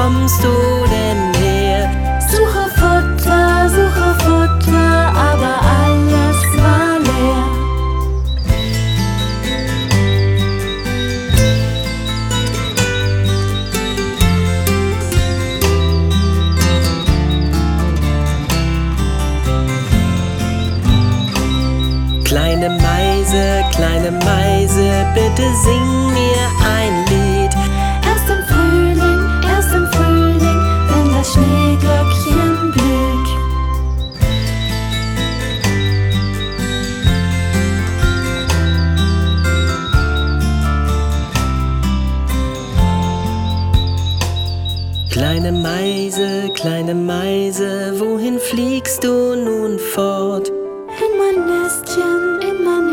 kommst du denn her? Suche Futter, aber alles war leer. Kleine Meise, bitte sing mir ein Lied. Erst im Frühling, wenn das Schneeglöckchen blüht. Kleine Meise, wohin fliegst du nun fort? In mein